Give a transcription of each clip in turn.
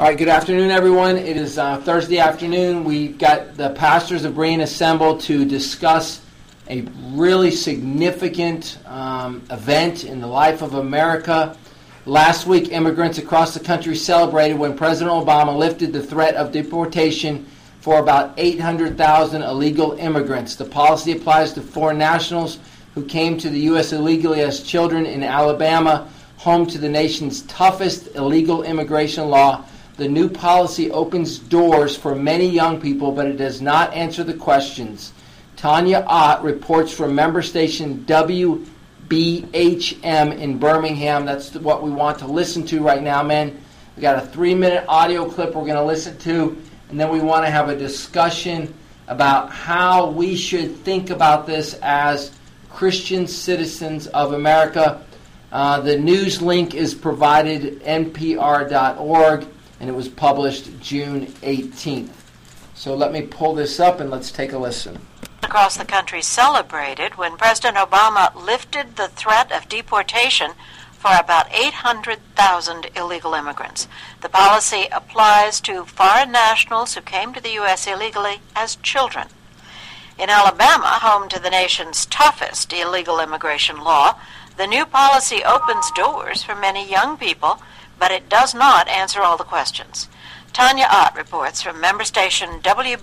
All right, good afternoon, everyone. It is Thursday afternoon. We've got the pastors of Berean assembled to discuss a really significant event in the life of America. Last week, immigrants across the country celebrated when President Obama lifted the threat of deportation for about 800,000 illegal immigrants. The policy applies to foreign nationals who came to the U.S. illegally as children in Alabama, home to the nation's toughest illegal immigration law. The new policy opens doors for many young people, but it does not answer the questions. Tanya Ott reports from member station WBHM in Birmingham. That's what we want to listen to right now, man. We got a 3-minute audio clip we're going to listen to, and then we want to have a discussion about how we should think about this as Christian citizens of America. The news link is provided at npr.org. and it was published June 18th. So let me pull this up and let's take a listen. Across the country celebrated when President Obama lifted the threat of deportation for about 800,000 illegal immigrants. The policy applies to foreign nationals who came to the U.S. illegally as children. In Alabama, home to the nation's toughest illegal immigration law, the new policy opens doors for many young people, but it does not answer all the questions. Tanya Ott reports from member station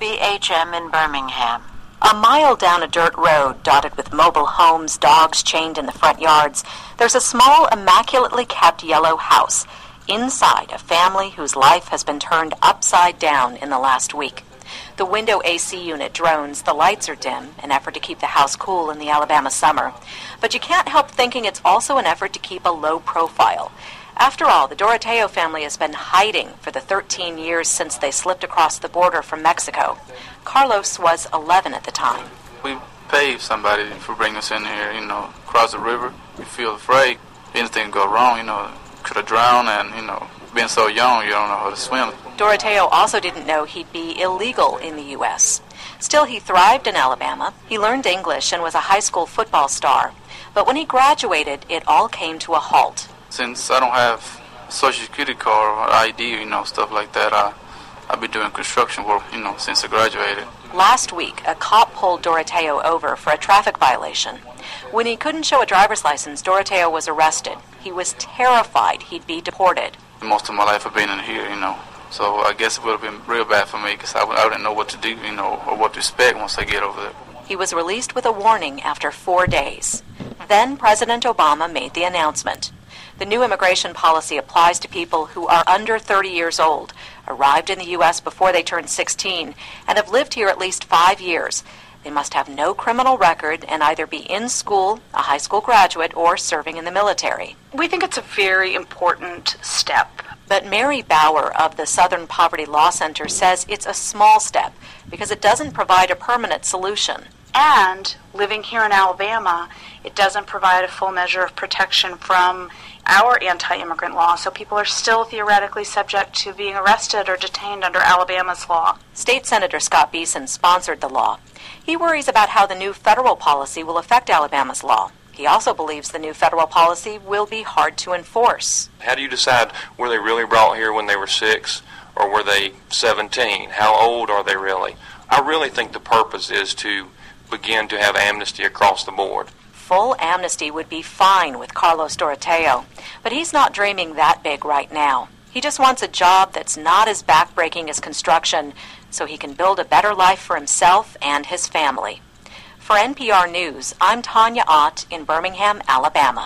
WBHM in Birmingham. A mile down a dirt road dotted with mobile homes, dogs chained in the front yards, there's a small, immaculately kept yellow house. Inside, a family whose life has been turned upside down in the last week. The window AC unit drones, the lights are dim, an effort to keep the house cool in the Alabama summer. But you can't help thinking it's also an effort to keep a low profile. After all, the Doroteo family has been hiding for the 13 years since they slipped across the border from Mexico. Carlos was 11 at the time. We paid somebody for bringing us in here, across the river. We feel afraid. Anything go wrong, could have drowned, and, being so young, you don't know how to swim. Doroteo also didn't know he'd be illegal in the U.S. Still, he thrived in Alabama. He learned English and was a high school football star. But when he graduated, it all came to a halt. Since I don't have a Social Security card or ID, stuff like that, I've been doing construction work, since I graduated. Last week, a cop pulled Doroteo over for a traffic violation. When he couldn't show a driver's license, Doroteo was arrested. He was terrified he'd be deported. Most of my life I've been in here, so I guess it would have been real bad for me because I didn't know what to do, or what to expect once I get over there. He was released with a warning after 4 days. Then President Obama made the announcement. The new immigration policy applies to people who are under 30 years old, arrived in the U.S. before they turned 16, and have lived here at least 5 years. They must have no criminal record and either be in school, a high school graduate, or serving in the military. We think it's a very important step. But Mary Bauer of the Southern Poverty Law Center says it's a small step because it doesn't provide a permanent solution. And living here in Alabama, it doesn't provide a full measure of protection from our anti-immigrant law, so people are still theoretically subject to being arrested or detained under Alabama's law. State Senator Scott Beason sponsored the law. He worries about how the new federal policy will affect Alabama's law. He also believes the new federal policy will be hard to enforce. How do you decide were they really brought here when they were 6 or were they 17? How old are they really? I really think the purpose is to begin to have amnesty across the board. Full amnesty would be fine with Carlos Doroteo, but he's not dreaming that big right now. He just wants a job that's not as backbreaking as construction so he can build a better life for himself and his family. For NPR News, I'm Tanya Ott in Birmingham, Alabama.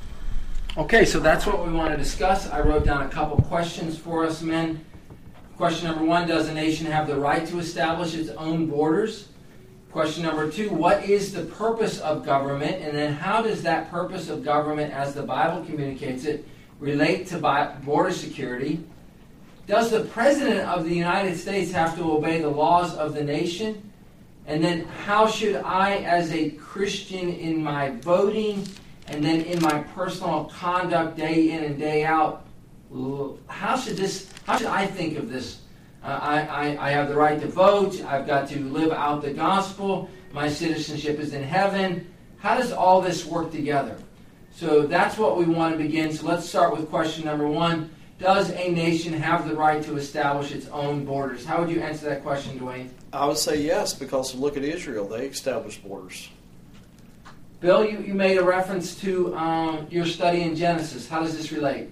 Okay, so that's what we want to discuss. I wrote down a couple questions for us, men. Question number 1, does a nation have the right to establish its own borders? Question number 2, what is the purpose of government? And then how does that purpose of government, as the Bible communicates it, relate to border security? Does the President of the United States have to obey the laws of the nation? And then how should I, as a Christian, in my voting and then in my personal conduct day in and day out, how should I think of this? I have the right to vote. I've got to live out the gospel. My citizenship is in heaven. How does all this work together? So that's what we want to begin. So let's start with question number 1. does a nation have the right to establish its own borders? How would you answer that question, Dwayne? I would say yes, because look at Israel. They established borders. Bill, you made a reference to your study in Genesis. How does this relate?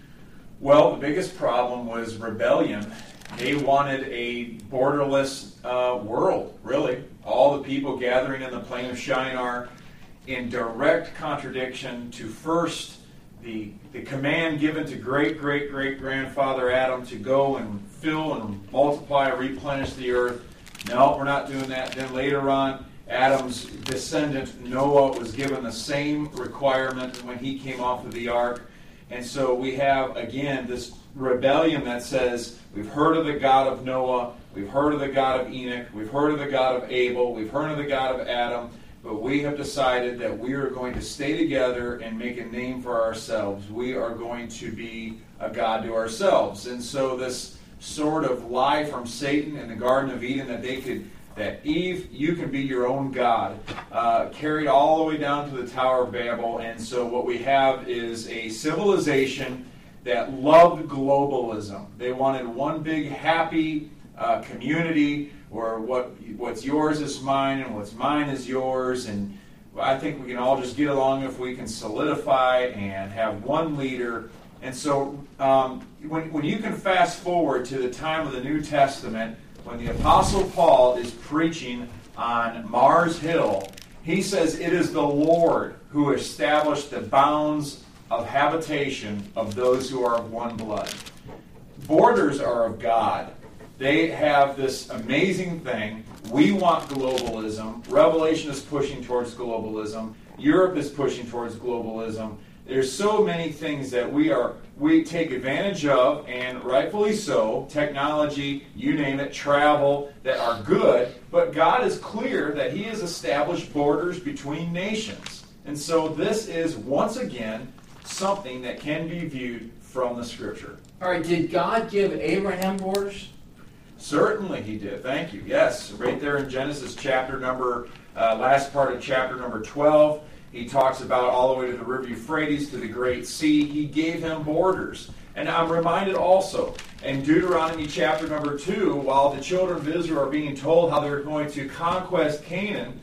Well, the biggest problem was rebellion. They wanted a borderless world, really. All the people gathering in the plain of Shinar in direct contradiction to first the command given to great-great-great-grandfather Adam to go and fill and multiply, replenish the earth. No, we're not doing that. Then later on, Adam's descendant Noah was given the same requirement when he came off of the ark. And so we have, again, this rebellion that says, we've heard of the God of Noah, we've heard of the God of Enoch, we've heard of the God of Abel, we've heard of the God of Adam, but we have decided that we are going to stay together and make a name for ourselves. We are going to be a God to ourselves. And so this sort of lie from Satan in the Garden of Eden that Eve, you can be your own God, carried all the way down to the Tower of Babel. And so what we have is a civilization that loved globalism. They wanted one big happy community where what's yours is mine and what's mine is yours. And I think we can all just get along if we can solidify and have one leader. And so when you can fast forward to the time of the New Testament, when the Apostle Paul is preaching on Mars Hill, he says it is the Lord who established the bounds of habitation of those who are of one blood. Borders are of God. They have this amazing thing. We want globalism. Revelation is pushing towards globalism. Europe is pushing towards globalism. There's so many things that we take advantage of, and rightfully so. Technology, you name it, travel, that are good. But God is clear that He has established borders between nations. And so this is, once again, something that can be viewed from the Scripture. All right, did God give Abraham borders? Certainly He did. Thank you. Yes, right there in Genesis chapter last part of chapter number 12. He talks about all the way to the river Euphrates, to the great sea. He gave him borders. And I'm reminded also, in Deuteronomy chapter number 2, while the children of Israel are being told how they're going to conquer Canaan,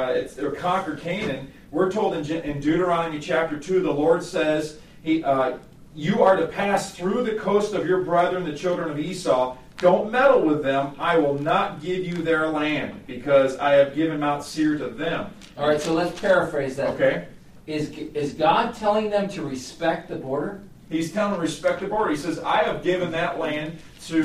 we're told in Deuteronomy chapter 2, the Lord says, you are to pass through the coast of your brethren, the children of Esau. Don't meddle with them. I will not give you their land, because I have given Mount Seir to them. All right, so let's paraphrase that. Okay. Is God telling them to respect the border? He's telling them to respect the border. He says, I have given that land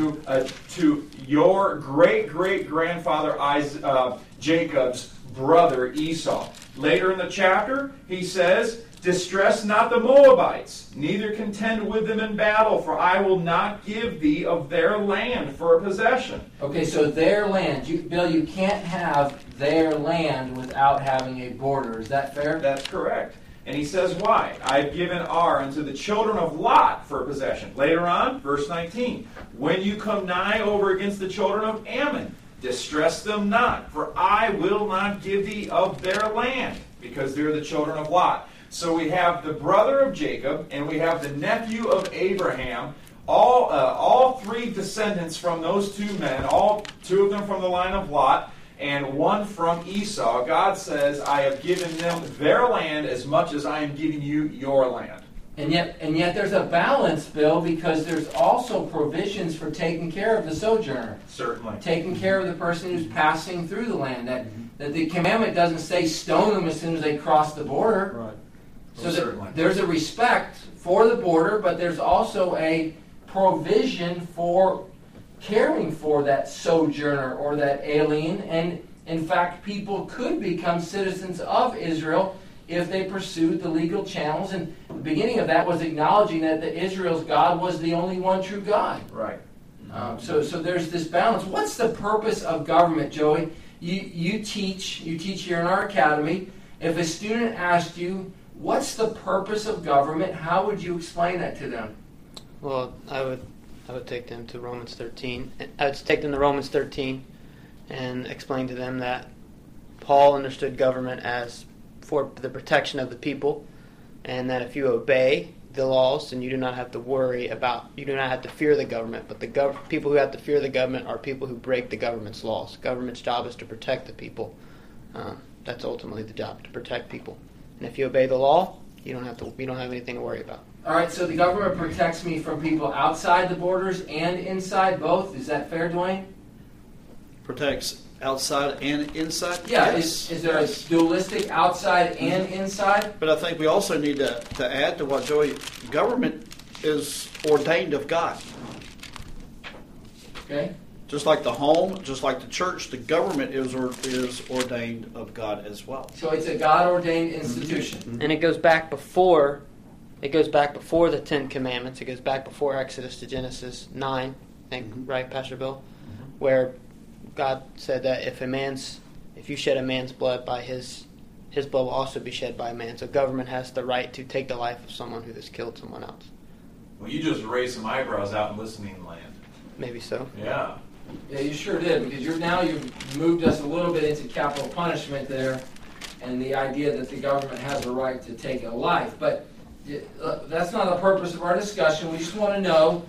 to your great-great-grandfather Jacob's brother Esau. Later in the chapter, he says, distress not the Moabites, neither contend with them in battle, for I will not give thee of their land for a possession. Okay, so their land. Bill, you can't have their land without having a border. Is that fair? That's correct. And he says why? I've given Ar unto the children of Lot for a possession. Later on, verse 19, when you come nigh over against the children of Ammon, distress them not, for I will not give thee of their land, because they're the children of Lot. So we have the brother of Jacob, and we have the nephew of Abraham, all three descendants from those two men, all two of them from the line of Lot, and one from Esau. God says, I have given them their land as much as I am giving you your land. And yet there's a balance, Bill, because there's also provisions for taking care of the sojourner. Certainly. Taking care of the person who's passing through the land. That the commandment doesn't say stone them as soon as they cross the border. Right. So there's a respect for the border, but there's also a provision for caring for that sojourner or that alien. And in fact, people could become citizens of Israel if they pursued the legal channels. And the beginning of that was acknowledging that Israel's God was the only one true God. Right. So there's this balance. What's the purpose of government, Joey? You teach here in our academy. If a student asked you, what's the purpose of government? How would you explain that to them? Well, I would take them to Romans 13. I would take them to Romans 13 and explain to them that Paul understood government as for the protection of the people, and that if you obey the laws, and you do not have to worry about, you do not have to fear the government, but the people who have to fear the government are people who break the government's laws. The government's job is to protect the people. That's ultimately the job, to protect people. And if you obey the law, you don't have anything to worry about. All right, so the government protects me from people outside the borders and inside, both. Is that fair, Dwayne? Protects outside and inside? Yeah, Yes. is there a dualistic outside and inside? But I think we also need to add to what Joey, government is ordained of God. Okay. Just like the home, just like the church, the government is ordained of God as well. So it's a God-ordained institution. And it goes back before the Ten Commandments. It goes back before Exodus to Genesis 9, I think, right, Pastor Bill? Where God said that if you shed a man's blood, by his blood will also be shed by a man. So government has the right to take the life of someone who has killed someone else. Well, you just raised some eyebrows out in listening land. Maybe so. Yeah. Yeah, you sure did, because you've moved us a little bit into capital punishment there, and the idea that the government has a right to take a life. But that's not the purpose of our discussion. We just want to know,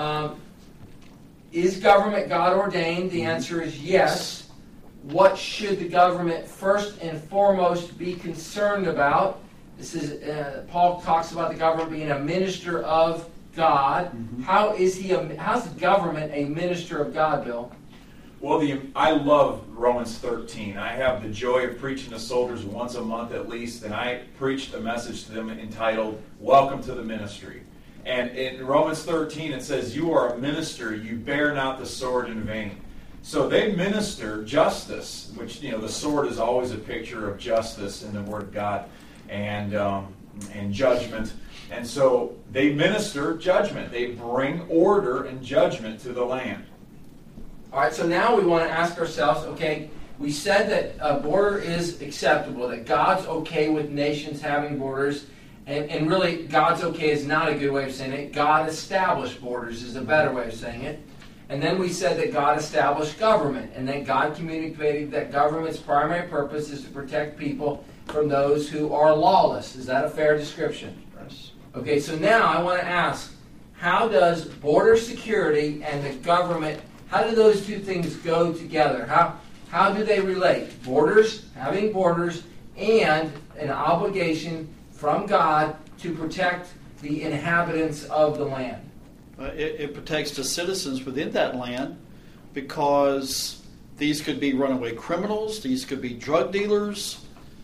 is government God-ordained? The answer is yes. What should the government first and foremost be concerned about? This is Paul talks about the government being a minister of God. How's the government a minister of God, Bill? Well, I love Romans 13. I have the joy of preaching to soldiers once a month at least, and I preached a message to them entitled, Welcome to the Ministry. And in Romans 13 it says, you are a minister, you bear not the sword in vain. So they minister justice, which, the sword is always a picture of justice in the Word of God, and judgment. And so they minister judgment. They bring order and judgment to the land. All right, so now we want to ask ourselves, okay, we said that a border is acceptable, that God's okay with nations having borders, and really God's okay is not a good way of saying it. God established borders is a better way of saying it. And then we said that God established government, and that God communicated that government's primary purpose is to protect people from those who are lawless. Is that a fair description? Yes. Okay, so now I want to ask, how does border security and the government, how do those two things go together? How do they relate? Borders, having borders, and an obligation from God to protect the inhabitants of the land. It protects the citizens within that land, because these could be runaway criminals, these could be drug dealers,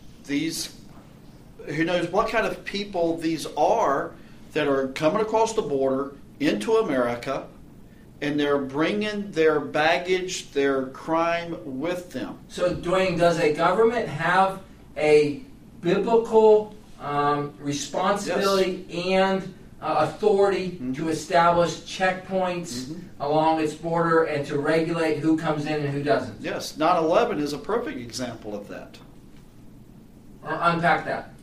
who knows what kind of people these are that are coming across the border into America, and they're bringing their baggage, their crime with them. So, Dwayne, does a government have a biblical responsibility and authority to establish checkpoints along its border and to regulate who comes in and who doesn't? Yes, 9/11 is a perfect example of that. Unpack that.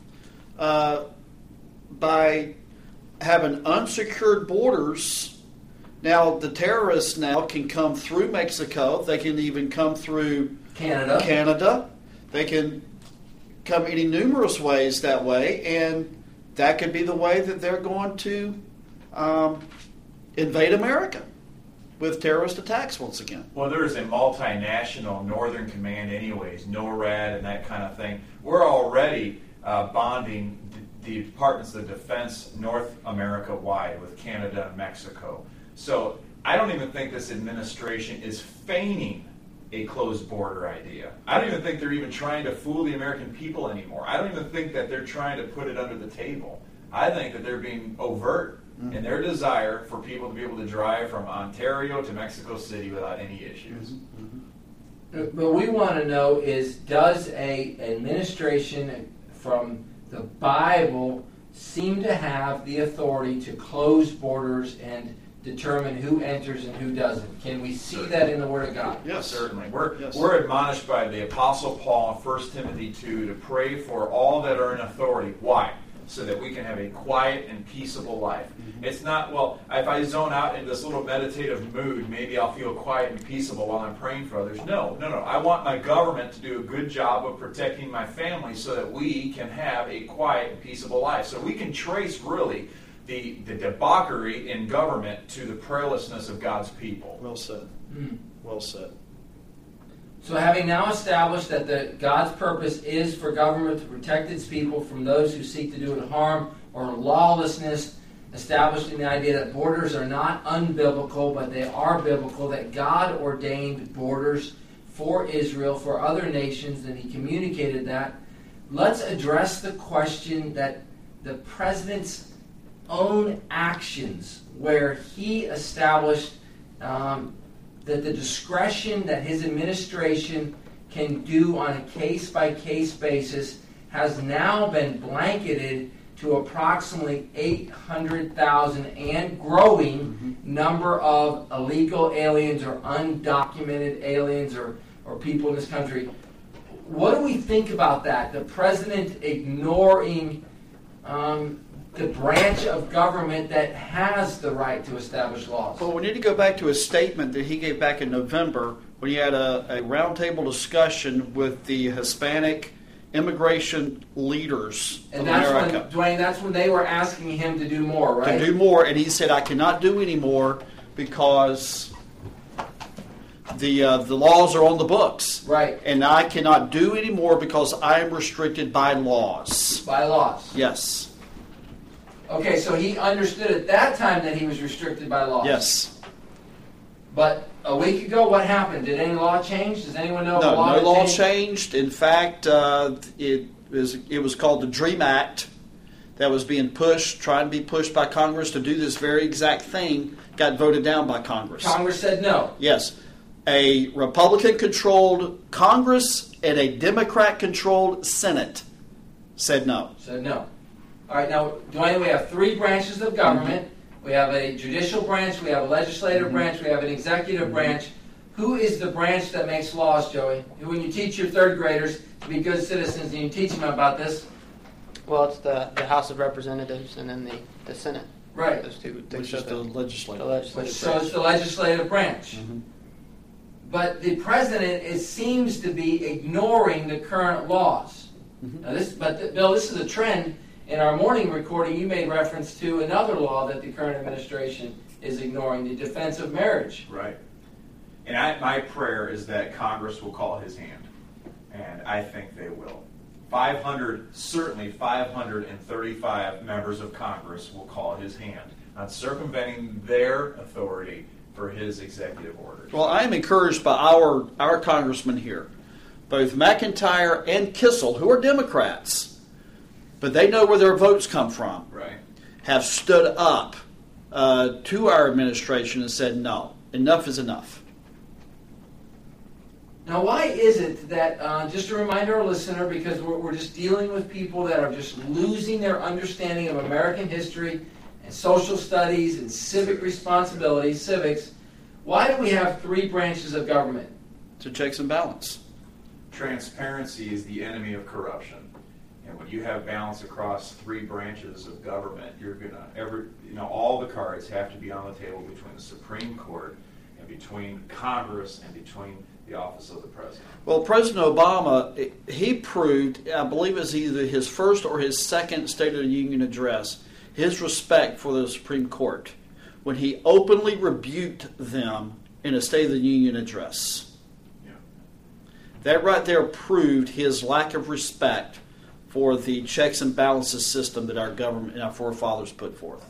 By having unsecured borders, now the terrorists now can come through Mexico. They can even come through Canada. They can come any numerous ways that way, and that could be the way that they're going to invade America with terrorist attacks once again. Well, there's a multinational Northern Command anyways, NORAD and that kind of thing. We're already bonding the Departments of Defense North America wide with Canada and Mexico. So I don't even think this administration is feigning a closed border idea. I don't even think they're even trying to fool the American people anymore. I don't even think that they're trying to put it under the table. I think that they're being overt in their desire for people to be able to drive from Ontario to Mexico City without any issues. What we want to know is, does an administration from the Bible seem to have the authority to close borders and determine who enters and who doesn't? Can we see that in the Word of God? Yes, certainly. We're admonished by the Apostle Paul in 1 Timothy 2 to pray for all that are in authority. Why? So that we can have a quiet and peaceable life. It's not, well, if I zone out in this little meditative mood, maybe I'll feel quiet and peaceable while I'm praying for others. No. I want my government to do a good job of protecting my family so that we can have a quiet and peaceable life. So we can trace really the debauchery in government to the prayerlessness of God's people. Well said. Well said. So having now established that God's purpose is for government to protect its people from those who seek to do it harm or lawlessness, establishing the idea that borders are not unbiblical, but they are biblical, that God ordained borders for Israel, for other nations, and he communicated that, let's address the question that the president's own actions, where he established that the discretion that his administration can do on a case-by-case basis has now been blanketed to approximately 800,000 and growing number of illegal aliens or undocumented aliens or people in this country. What do we think about that? The president ignoring the branch of government that has the right to establish laws. Well, we need to go back to a statement that he gave back in November when he had a roundtable discussion with the Hispanic immigration leaders and of America. When, Dwayne, that's when they were asking him to do more, right? To do more, and he said, I cannot do any more because the laws are on the books. Right. And I cannot do any more because I am restricted by laws. By laws. Yes. Okay, so he understood at that time that he was restricted by laws. Yes. But a week ago, what happened? Did any law change? Does anyone know? No, no law changed. In fact, it was called the DREAM Act that was being pushed, trying to be pushed by Congress to do this very exact thing, got voted down by Congress. Congress said no. Yes. A Republican-controlled Congress and a Democrat-controlled Senate said no. Said no. All right, now, Dwayne, we have three branches of government. We have a judicial branch, we have a legislative branch, we have an executive branch. Who is the branch that makes laws, Joey? When you teach your third graders to be good citizens and you teach them about this? Well, it's the House of Representatives and then the Senate. Right. Those two. Which is the legislative. So it's the legislative branch. But the president seems to be ignoring the current laws. Now Bill, this is a trend. In our morning recording, you made reference to another law that the current administration is ignoring, the Defense of Marriage. Right. And my prayer is that Congress will call his hand. And I think they will. 535 members of Congress will call his hand on circumventing their authority for his executive orders. Well, I am encouraged by our congressmen here, both McIntyre and Kissel, who are Democrats, but they know where their votes come from, right, have stood up to our administration and said, no, enough is enough. Now, why is it that, just to remind our listener, because we're just dealing with people that are just losing their understanding of American history and social studies and civic responsibilities, civics, why do we have three branches of government? To checks and balance. Transparency is the enemy of corruption. And when you have balance across three branches of government, you're gonna all the cards have to be on the table between the Supreme Court and between Congress and between the office of the president. Well, President Obama, he proved, I believe it's either his first or his second State of the Union address, his respect for the Supreme Court when he openly rebuked them in a State of the Union address. Yeah. That right there proved his lack of respect for the checks and balances system that our government and our forefathers put forth.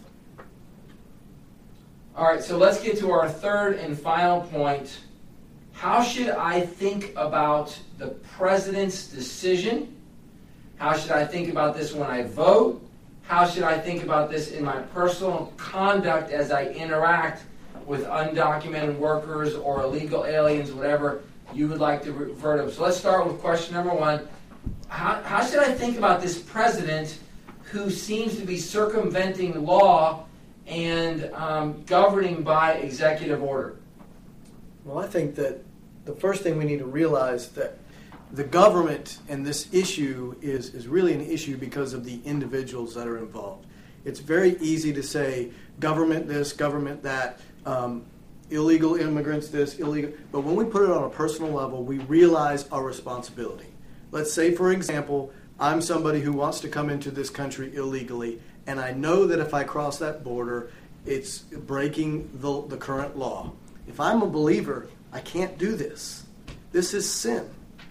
All right, so let's get to our third and final point. How should I think about the president's decision? How should I think about this when I vote? How should I think about this in my personal conduct as I interact with undocumented workers or illegal aliens, whatever you would like to refer to? So let's start with question number one. How should I think about this president who seems to be circumventing law and governing by executive order? Well, I think that the first thing we need to realize that the government and this issue is really an issue because of the individuals that are involved. It's very easy to say government this, government that, illegal immigrants this, illegal. But when we put it on a personal level, we realize our responsibility. Let's say, for example, I'm somebody who wants to come into this country illegally, and I know that if I cross that border, it's breaking the current law. If I'm a believer, I can't do this. This is sin.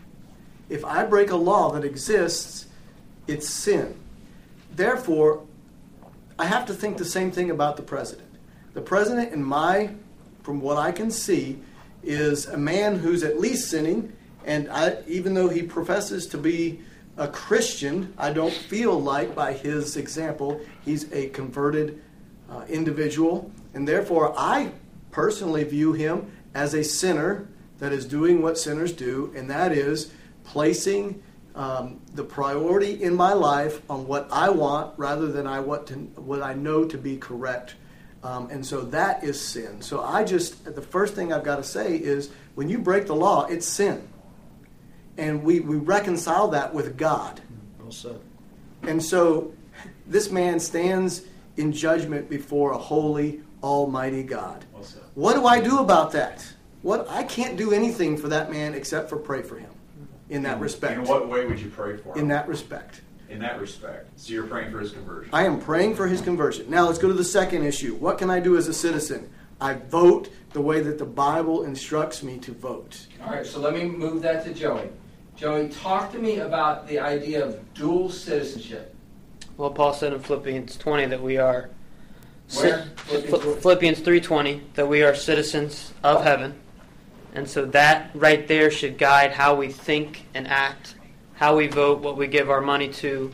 If I break a law that exists, it's sin. Therefore, I have to think the same thing about the president. The president, from what I can see, is a man who's at least sinning, and even though he professes to be a Christian, I don't feel like, by his example, he's a converted individual, and therefore I personally view him as a sinner that is doing what sinners do, and that is placing the priority in my life on what I want rather than what I know to be correct. And so that is sin. So the first thing I've got to say is, when you break the law, it's sin. And we reconcile that with God. Well said. And so this man stands in judgment before a holy, almighty God. Well said. What do I do about that? I can't do anything for that man except for pray for him in that respect. In what way would you pray for him? In that respect. In that respect. So you're praying for his conversion. I am praying for his conversion. Now let's go to the second issue. What can I do as a citizen? I vote the way that the Bible instructs me to vote. All right, so let me move that to Joey. Joey, talk to me about the idea of dual citizenship. Well, Paul said in Philippians 20 that we are... Where? Philippians 3:20, that we are citizens of heaven. And so that right there should guide how we think and act, how we vote, what we give our money to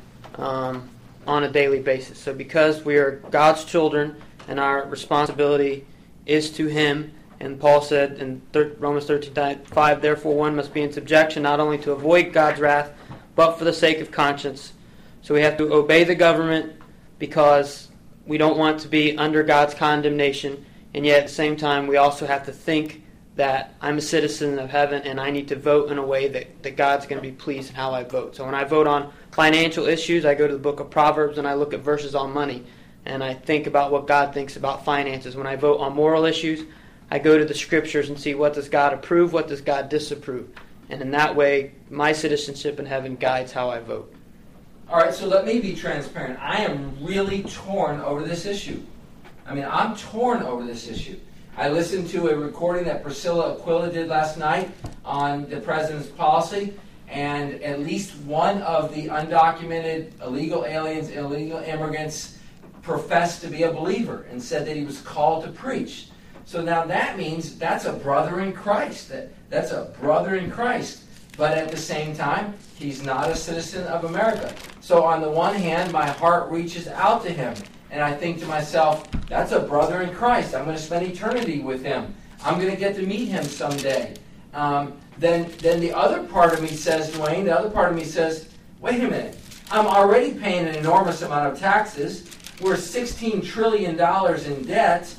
on a daily basis. So because we are God's children and our responsibility is to Him, and Paul said in Romans 13:5, therefore one must be in subjection not only to avoid God's wrath, but for the sake of conscience. So we have to obey the government because we don't want to be under God's condemnation, and yet at the same time we also have to think that I'm a citizen of heaven and I need to vote in a way that God's going to be pleased in how I vote. So when I vote on financial issues, I go to the book of Proverbs and I look at verses on money, and I think about what God thinks about finances. When I vote on moral issues, I go to the scriptures and see what does God approve, what does God disapprove. And in that way, my citizenship in heaven guides how I vote. All right, so let me be transparent. I am really torn over this issue. I'm torn over this issue. I listened to a recording that Priscilla Aquila did last night on the president's policy, and at least one of the undocumented illegal aliens, illegal immigrants, professed to be a believer and said that he was called to preach. So now that means that's a brother in Christ. That's a brother in Christ. But at the same time, he's not a citizen of America. So on the one hand, my heart reaches out to him. And I think to myself, that's a brother in Christ. I'm going to spend eternity with him. I'm going to get to meet him someday. Then the other part of me says, Dwayne, the other part of me says, wait a minute. I'm already paying an enormous amount of taxes. We're $16 trillion in debt.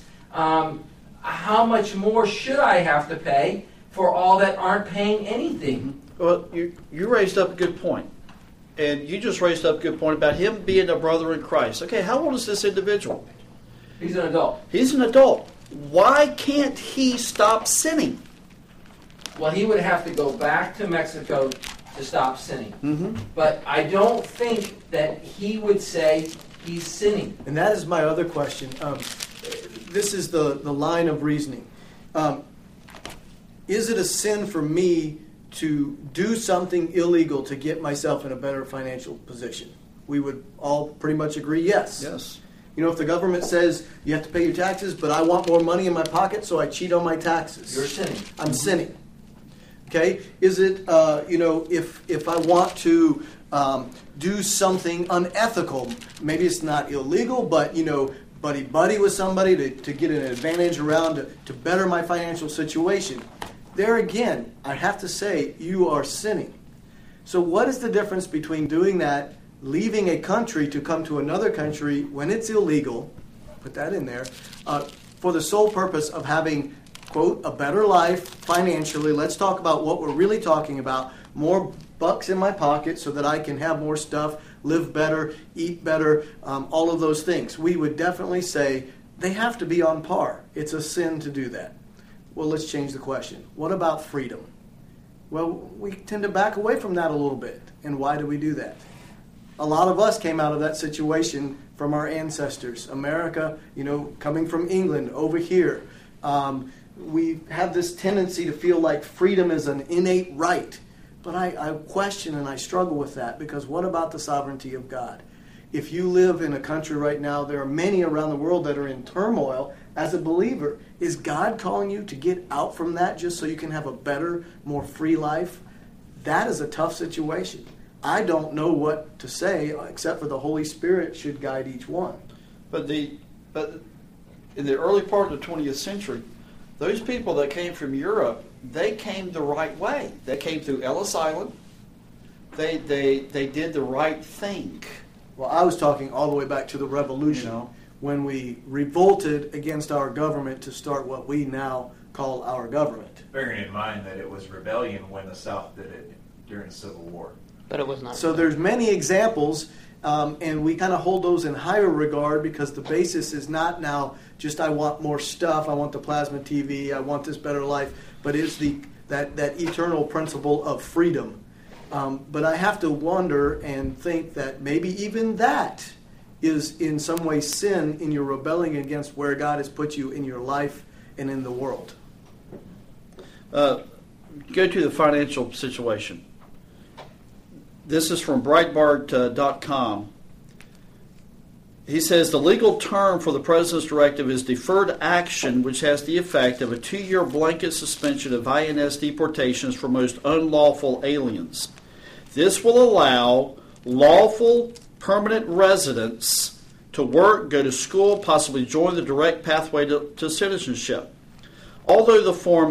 How much more should I have to pay for all that aren't paying anything? Well, you raised up a good point. And you just raised up a good point about him being a brother in Christ. Okay, how old is this individual? He's an adult. He's an adult. Why can't he stop sinning? Well, he would have to go back to Mexico to stop sinning. Mm-hmm. But I don't think that he would say he's sinning. And that is my other question. This is the line of reasoning. Is it a sin for me to do something illegal to get myself in a better financial position? We would all pretty much agree yes. Yes. If the government says you have to pay your taxes, but I want more money in my pocket, so I cheat on my taxes. You're sinning. I'm sinning. Okay? Is it, if I want to do something unethical, maybe it's not illegal, but, buddy with somebody to get an advantage around to better my financial situation. There again, I have to say, you are sinning. So what is the difference between doing that, leaving a country to come to another country when it's illegal, put that in there, for the sole purpose of having, quote, a better life financially? Let's talk about what we're really talking about. More bucks in my pocket so that I can have more stuff, live better, eat better, all of those things. We would definitely say they have to be on par. It's a sin to do that. Well, let's change the question. What about freedom? Well, we tend to back away from that a little bit. And why do we do that? A lot of us came out of that situation from our ancestors. America, coming from England over here, we have this tendency to feel like freedom is an innate right. But I question and I struggle with that, because what about the sovereignty of God? If you live in a country right now, there are many around the world that are in turmoil. As a believer, is God calling you to get out from that just so you can have a better, more free life? That is a tough situation. I don't know what to say except for the Holy Spirit should guide each one. But in the early part of the 20th century, those people that came from Europe, they came the right way. They came through Ellis Island. They did the right thing. Well, I was talking all the way back to the Revolution, when we revolted against our government to start what we now call our government. Bearing in mind that it was rebellion when the South did it during the Civil War. But it was not. So there's many examples, and we kind of hold those in higher regard, because the basis is not now just I want more stuff, I want the plasma TV, I want this better life, but it's that eternal principle of freedom. But I have to wonder and think that maybe even that is in some way sin in your rebelling against where God has put you in your life and in the world. Go to the financial situation. This is from Breitbart.com. He says the legal term for the President's directive is deferred action, which has the effect of a 2-year blanket suspension of INS deportations for most unlawful aliens. This will allow lawful permanent residents to work, go to school, possibly join the direct pathway to citizenship. Although the Form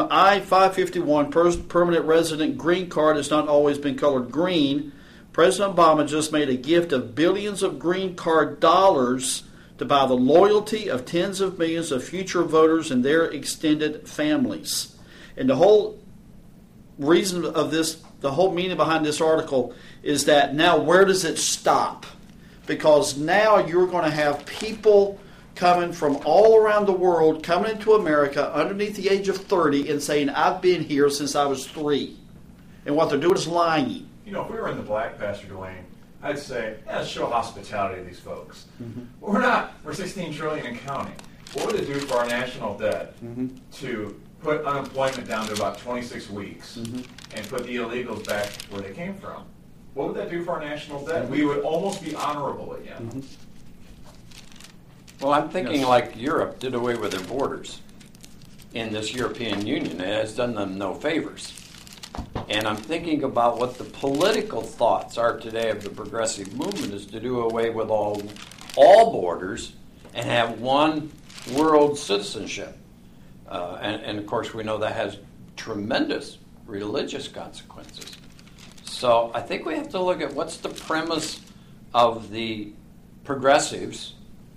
I-551 permanent resident green card has not always been colored green, President Obama just made a gift of billions of green card dollars to buy the loyalty of tens of millions of future voters and their extended families. And the whole reason of this, the whole meaning behind this article is that now where does it stop? Because now you're going to have people coming from all around the world coming into America underneath the age of 30 and saying, I've been here since I was 3. And what they're doing is lying. If we were in the black, Pastor Dwayne, I'd say, let's show hospitality to these folks. Mm-hmm. But we're not. We're $16 trillion and counting. What would it do for our national debt to put unemployment down to about 26 weeks and put the illegals back where they came from? What would that do for our national debt? We would almost be honorable again. Well, I'm thinking like Europe did away with their borders in this European Union. It has done them no favors. And I'm thinking about what the political thoughts are today of the progressive movement is to do away with all borders and have one world citizenship. And of course, we know that has tremendous religious consequences. So I think we have to look at what's the premise of the progressives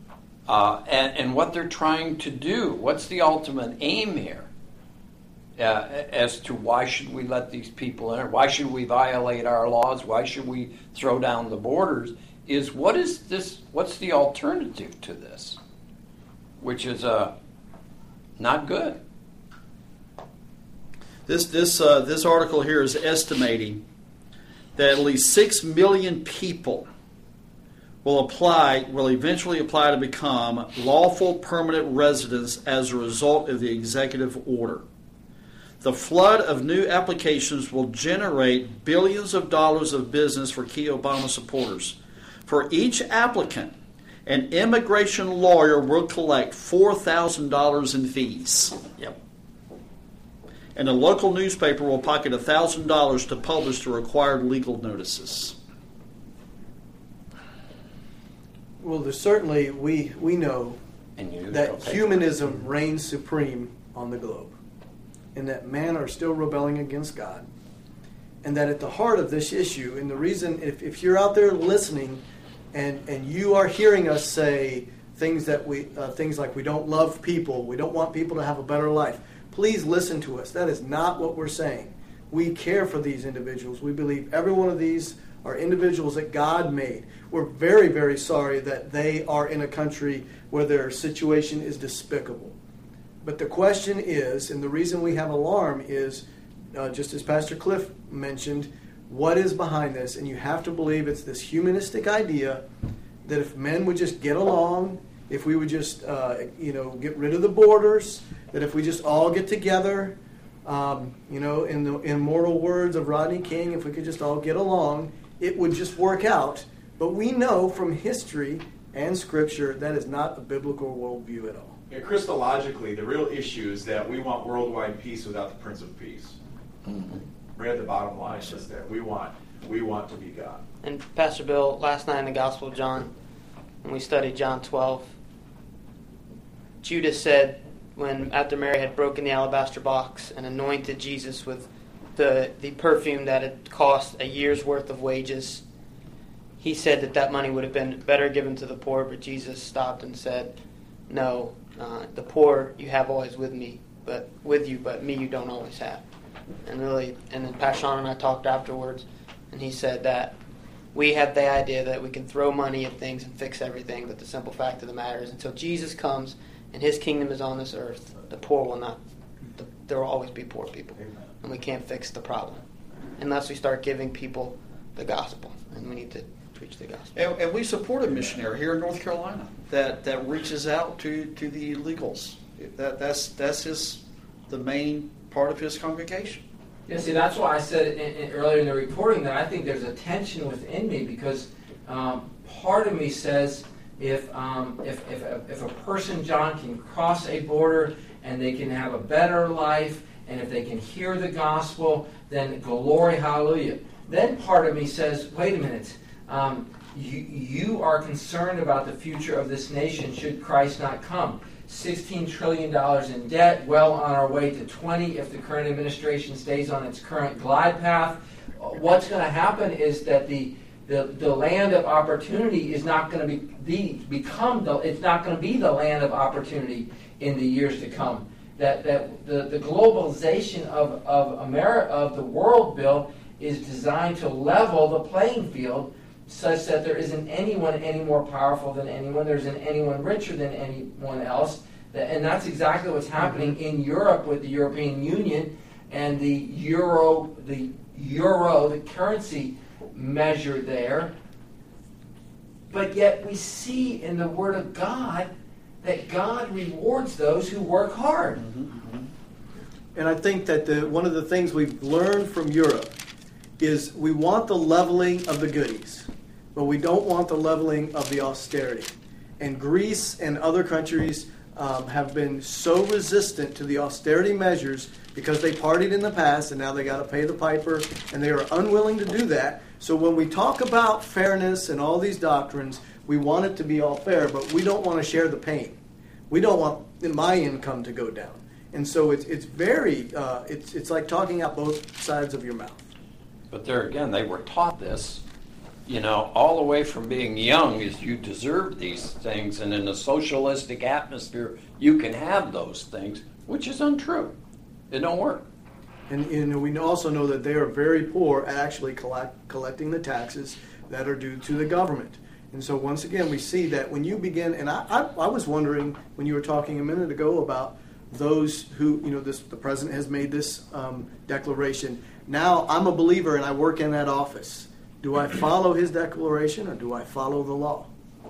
and what they're trying to do. What's the ultimate aim here? As to why should we let these people in? Why should we violate our laws? Why should we throw down the borders? What's the alternative to this? Which is not good. This article here is estimating that at least 6 million people will eventually apply to become lawful permanent residents as a result of the executive order. The flood of new applications will generate billions of dollars of business for key Obama supporters. For each applicant, an immigration lawyer will collect $4,000 in fees. Yep. And a local newspaper will pocket $1,000 to publish the required legal notices. Well, there's certainly, we know that humanism reigns supreme on the globe, and that men are still rebelling against God, and that at the heart of this issue, and the reason, if you're out there listening, and you are hearing us say things like we don't love people, we don't want people to have a better life, please listen to us. That is not what we're saying. We care for these individuals. We believe every one of these are individuals that God made. We're very, very sorry that they are in a country where their situation is despicable. But the question is, and the reason we have alarm is, just as Pastor Cliff mentioned, what is behind this? And you have to believe it's this humanistic idea that if men would just get along, if we would just, get rid of the borders, that if we just all get together, in the immortal words of Rodney King, if we could just all get along, it would just work out. But we know from history and Scripture that is not a biblical worldview at all. Yeah, Christologically, the real issue is that we want worldwide peace without the Prince of Peace. Mm-hmm. Right at the bottom line is that we want to be God. And Pastor Bill, last night in the Gospel of John, when we studied John 12, Judas said, when after Mary had broken the alabaster box and anointed Jesus with the perfume that had cost a year's worth of wages, he said that money would have been better given to the poor, but Jesus stopped and said, no, the poor you have always with you, but me you don't always have. And then Pastor Sean and I talked afterwards, and he said that we have the idea that we can throw money at things and fix everything, but the simple fact of the matter is until Jesus comes and his kingdom is on this earth, the poor will not, there will always be poor people. And we can't fix the problem unless we start giving people the gospel. And we need to preach the gospel. And we support a missionary here in North Carolina that reaches out to the illegals. That's the main part of his congregation. Yeah, see, that's why I said earlier in the reporting that I think there's a tension within me, because part of me says if a person, John, can cross a border and they can have a better life, and if they can hear the gospel, then glory, hallelujah. Then part of me says, wait a minute, you are concerned about the future of this nation should Christ not come. $16 trillion in debt, well on our way to 20 if the current administration stays on its current glide path. What's going to happen is that the land of opportunity is not going to it's not going to be the land of opportunity in the years to come. That the globalization of America, of the world, Bill, is designed to level the playing field such that there isn't anyone any more powerful than anyone, there isn't anyone richer than anyone else. And that's exactly what's happening in Europe with the European Union and the euro, the currency measure there. But yet we see in the Word of God that God rewards those who work hard. Mm-hmm. And I think that one of the things we've learned from Europe is we want the leveling of the goodies, but we don't want the leveling of the austerity. And Greece and other countries have been so resistant to the austerity measures because they partied in the past and now they got to pay the piper, and they are unwilling to do that. So when we talk about fairness and all these doctrines, we want it to be all fair, but we don't want to share the pain. We don't want my income to go down. And so it's very, it's like talking out both sides of your mouth. But there again, they were taught this, all the way from being young, is you deserve these things, and in a socialistic atmosphere, you can have those things, which is untrue. It don't work. And we also know that they are very poor at actually collecting the taxes that are due to the government. And so once again, we see that when you begin, and I was wondering when you were talking a minute ago about those who, the president has made this declaration. Now I'm a believer and I work in that office. Do I follow his declaration or do I follow the law?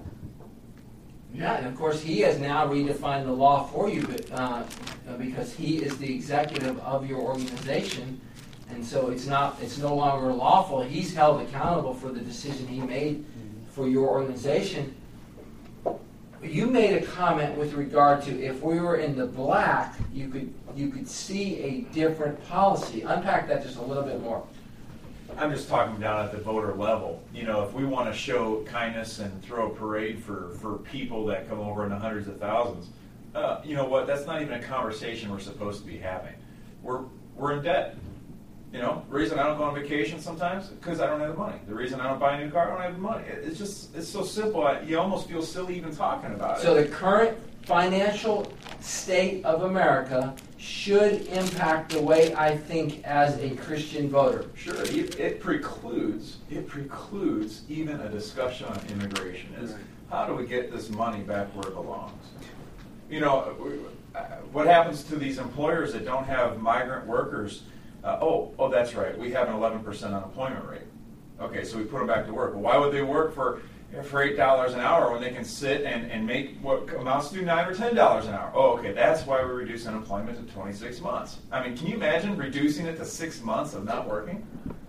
Yeah, and of course he has now redefined the law for you, but, because he is the executive of your organization, and so it's no longer lawful. He's held accountable for the decision he made for your organization. You made a comment with regard to if we were in the black, you could see a different policy. Unpack that just a little bit more. I'm just talking down at the voter level. If we want to show kindness and throw a parade for people that come over in the hundreds of thousands, you know what? That's not even a conversation we're supposed to be having. We're in debt. The reason I don't go on vacation sometimes because I don't have the money. The reason I don't buy a new car, I don't have the money. It's so simple. You almost feel silly even talking about it. So the current financial state of America should impact the way I think as a Christian voter. Sure, it precludes even a discussion on immigration. How do we get this money back where it belongs? What happens to these employers that don't have migrant workers? That's right. We have an 11% unemployment rate. Okay, so we put them back to work. Well, why would they work for for $8 an hour when they can sit and make what amounts to $9 or $10 an hour. Oh, okay, that's why we reduce unemployment to 26 months. I mean, can you imagine reducing it to 6 months of not working?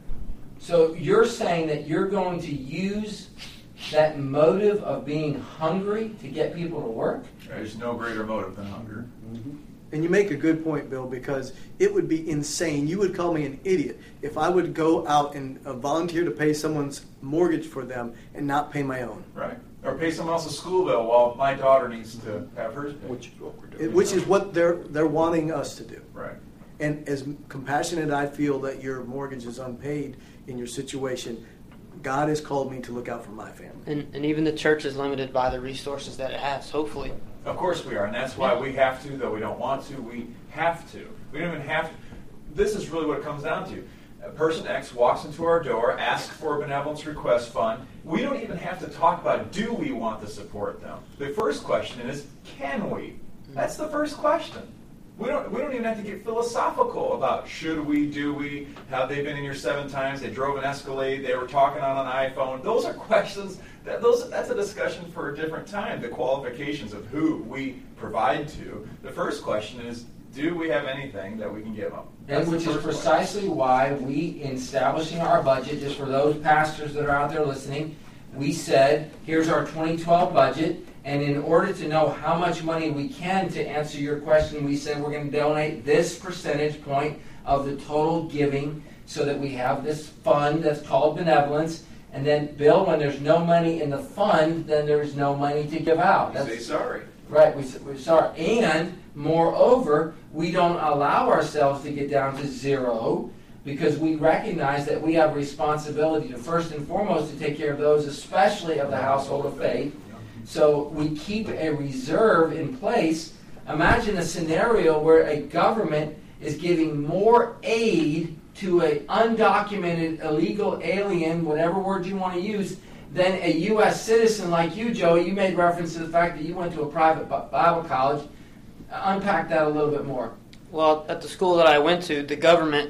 So you're saying that you're going to use that motive of being hungry to get people to work? There's no greater motive than hunger. Mm-hmm. And you make a good point, Bill, because it would be insane. You would call me an idiot if I would go out and volunteer to pay someone's mortgage for them and not pay my own. Right. Or pay someone else's school bill while my daughter needs to have hers paid. Which is what we're doing. Which is what they're wanting us to do. Right. And as compassionate I feel that your mortgage is unpaid in your situation, God has called me to look out for my family. And even the church is limited by the resources that it has, hopefully. Of course we are, and that's why we have to, though we don't want to, we have to. We don't even have to. This is really what it comes down to. Person X walks into our door, asks for a benevolence request fund. We don't even have to talk about, do we want to support them? The first question is, can we? That's the first question. We don't even have to get philosophical about should we, do we, have they been in here 7 times, they drove an Escalade, they were talking on an iPhone. Those are questions, that's a discussion for a different time, the qualifications of who we provide to. The first question is, do we have anything that we can give them? And which is precisely why we, in establishing our budget, just for those pastors that are out there listening, we said, here's our 2012 budget. And in order to know how much money we can to answer your question, we said we're going to donate this percentage point of the total giving so that we have this fund that's called benevolence. And then, Bill, when there's no money in the fund, then there's no money to give out. We say sorry. Right, we're sorry. And, moreover, we don't allow ourselves to get down to zero because we recognize that we have responsibility to, first and foremost, to take care of those, especially of the household of faith. So we keep a reserve in place. Imagine a scenario where a government is giving more aid to an undocumented, illegal alien, whatever word you want to use, than a U.S. citizen like you, Joey. You made reference to the fact that you went to a private Bible college. Unpack that a little bit more. Well, at the school that I went to, the government,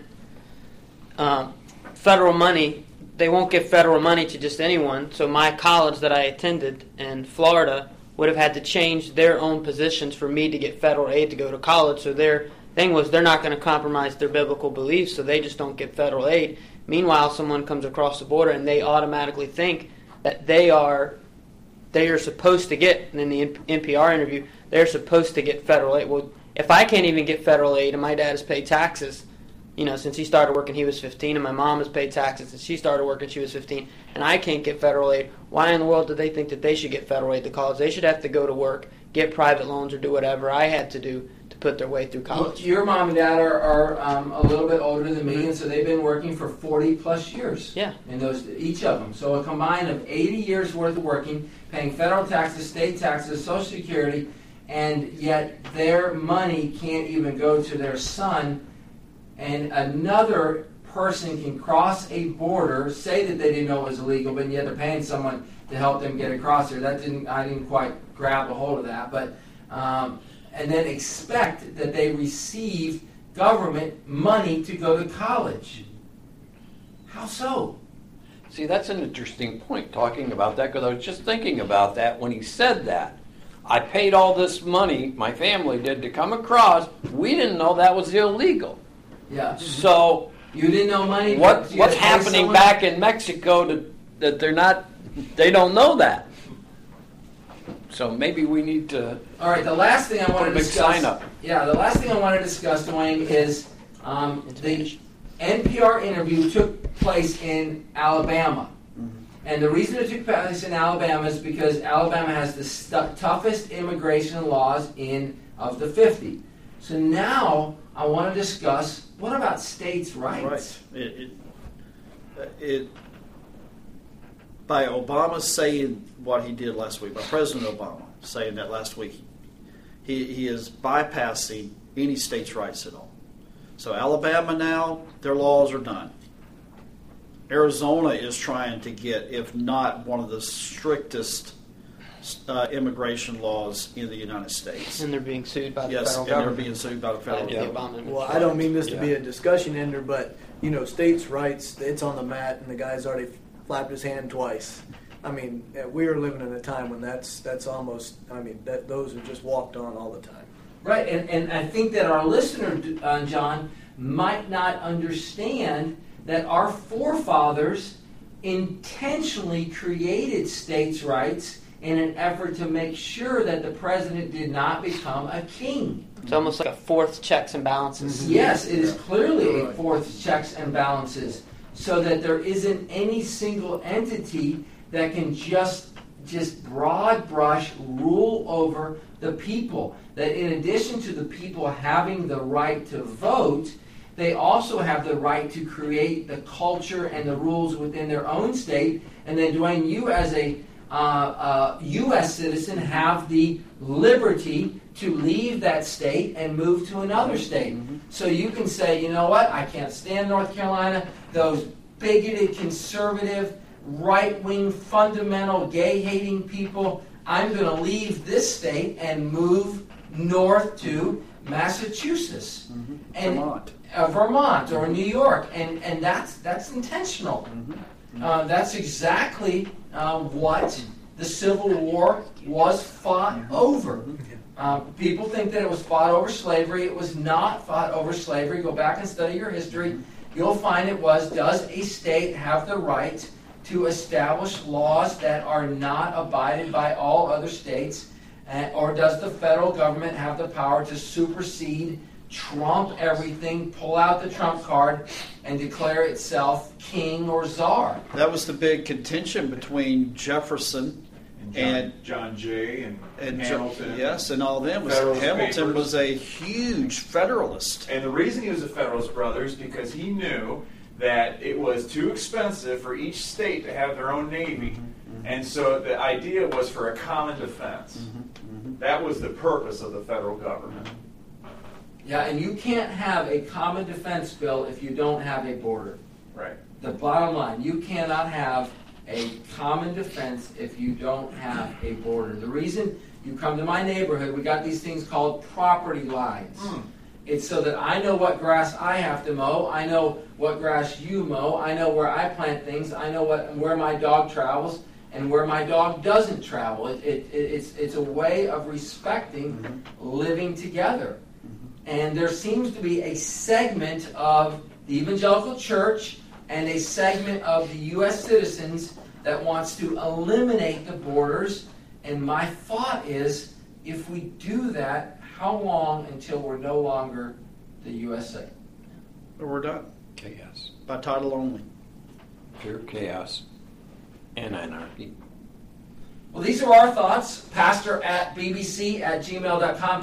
federal money, they won't give federal money to just anyone. So my college that I attended in Florida would have had to change their own positions for me to get federal aid to go to college. So their thing was they're not going to compromise their biblical beliefs, so they just don't get federal aid. Meanwhile, someone comes across the border and they automatically think that they are supposed to get, and in the NPR interview, they're supposed to get federal aid. Well, if I can't even get federal aid and my dad has paid taxes, since he started working, he was 15, and my mom has paid taxes since she started working, she was 15, and I can't get federal aid. Why in the world do they think that they should get federal aid to college? They should have to go to work, get private loans, or do whatever I had to do to put their way through college. Your mom and dad are a little bit older than me, and so they've been working for 40-plus years. Yeah. In those, each of them. So a combined of 80 years' worth of working, paying federal taxes, state taxes, Social Security, and yet their money can't even go to their son. And another person can cross a border, say that they didn't know it was illegal, but yet they're paying someone to help them get across there. I didn't quite grab a hold of that. But and then expect that they receive government money to go to college. How so? See, that's an interesting point talking about that, because I was just thinking about that when he said that. I paid all this money, my family did, to come across. We didn't know that was illegal. Yeah. So you didn't know money. What's happening back in Mexico that they don't know that. So maybe we need to. All right. The last thing I want to discuss. Sign up. Yeah. The last thing I want to discuss, Dwayne, is the NPR interview took place in Alabama. And the reason it took place in Alabama is because Alabama has the toughest immigration laws of the 50. So now I want to discuss, what about states' rights? Right. By Obama saying what he did last week, by President Obama saying that last week, he is bypassing any states' rights at all. So Alabama now, their laws are done. Arizona is trying to get, if not one of the strictest immigration laws in the United States. And they're being sued by the federal government. government. Yes, and they're being sued by the federal government. Well, I don't mean this to be a discussion ender, but, states' rights, it's on the mat, and the guy's already flapped his hand twice. I mean, we are living in a time when that's almost, I mean, those are just walked on all the time. Right, and I think that our listener, John, might not understand that our forefathers intentionally created states' rights in an effort to make sure that the president did not become a king. It's almost like a fourth checks and balances. Mm-hmm. Yes, it is clearly a fourth checks and balances, so that there isn't any single entity that can just broad brush rule over the people. That in addition to the people having the right to vote, they also have the right to create the culture and the rules within their own state. And then, Dwayne, you as a U.S. citizen have the liberty to leave that state and move to another state. Mm-hmm. So you can say, you know what, I can't stand North Carolina. Those bigoted, conservative, right-wing, fundamental, gay-hating people, I'm going to leave this state and move north to Massachusetts. Mm-hmm. And Vermont or New York. And that's intentional. Mm-hmm. That's exactly what the Civil War was fought over. People think that it was fought over slavery. It was not fought over slavery. Go back and study your history. You'll find it was, does a state have the right to establish laws that are not abided by all other states? Or does the federal government have the power to supersede, trump everything, pull out the trump card, and declare itself king or czar? That was the big contention between Jefferson and John Jay and Hamilton. Yes, and all of them. Hamilton was a huge Federalist. And the reason he was a Federalist, brother, is because he knew that it was too expensive for each state to have their own navy. Mm-hmm. And so the idea was for a common defense. Mm-hmm. That was the purpose of the federal government. Yeah, and you can't have a common defense bill if you don't have a border. Right. The bottom line, you cannot have a common defense if you don't have a border. The reason you come to my neighborhood, we got these things called property lines. It's so that I know what grass I have to mow, I know what grass you mow, I know where I plant things, I know where my dog travels and where my dog doesn't travel. It's a way of respecting living together. And there seems to be a segment of the evangelical church and a segment of the U.S. citizens that wants to eliminate the borders. And my thought is, if we do that, how long until we're no longer the USA? We're done. Chaos. By title only. Pure chaos and anarchy. Well, these are our thoughts. pastor@bbc@gmail.com,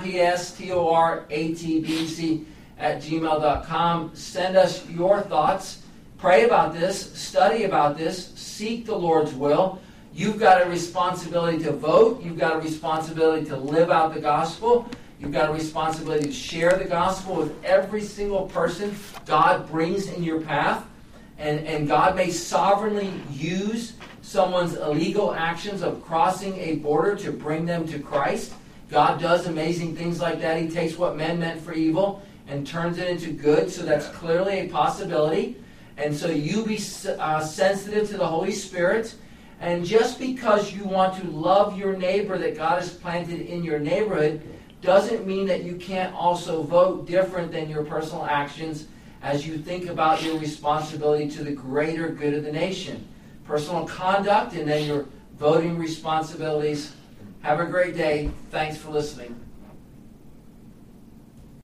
PSTORATBC@gmail.com. Send us your thoughts. Pray about this. Study about this. Seek the Lord's will. You've got a responsibility to vote. You've got a responsibility to live out the gospel. You've got a responsibility to share the gospel with every single person God brings in your path. And God may sovereignly use someone's illegal actions of crossing a border to bring them to Christ. God does amazing things like that. He takes what men meant for evil and turns it into good. So that's clearly a possibility. And so you be sensitive to the Holy Spirit. And just because you want to love your neighbor that God has planted in your neighborhood doesn't mean that you can't also vote different than your personal actions as you think about your responsibility to the greater good of the nation. Personal conduct and then your voting responsibilities. Have a great day. Thanks for listening.